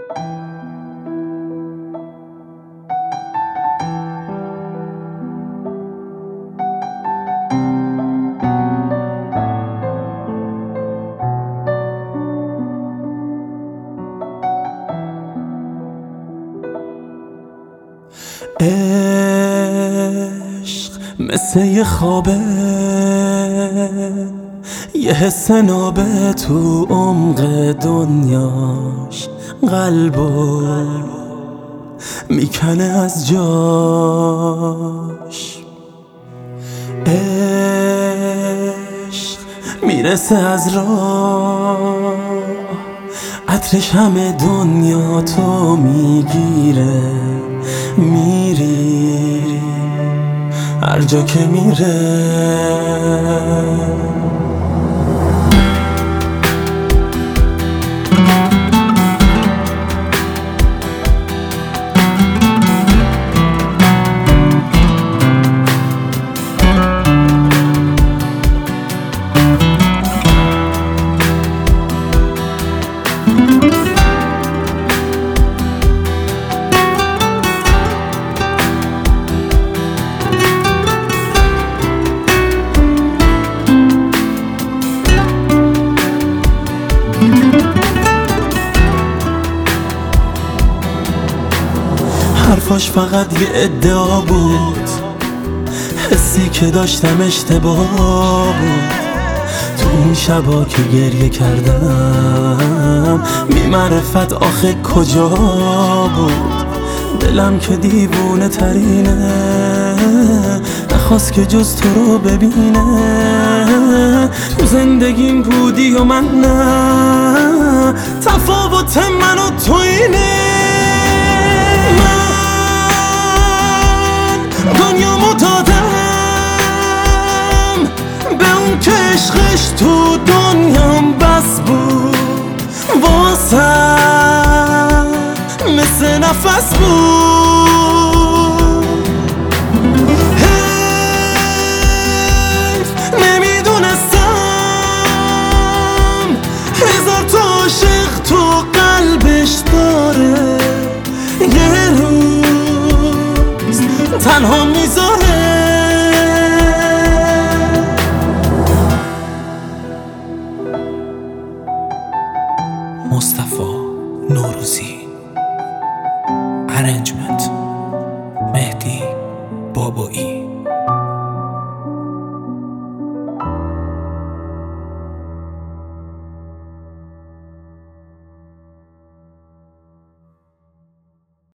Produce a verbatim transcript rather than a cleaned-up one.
عشق مثل یه خوابه، یه حس نابه تو عمق دنیاش قلبو میکنه از جاش. عشق میرسه از راه، عطرش همه دنیا تو میگیره، میری هر جا که میره. حرفاش فقط یه ادعا بود، حسی که داشتم اشتباه بود. تو اون شبا که گریه کردم بی معرفت آخه کجا بود. دلم که دیوونه ترینه، نخواست که جز تو رو ببینه. تو زندگیم بودی و من نه، تفاوت من و تو اینه. دنیامو دادم به اون که عشقش تو دنیام بس بود، واسم مثل نفس بود. حیف نمیدونستم هزار تا عاشق تو قلبش داره، یه روز تنها میذاره. مصطفی نوروزی، ارنجمنت مهدی بابایی.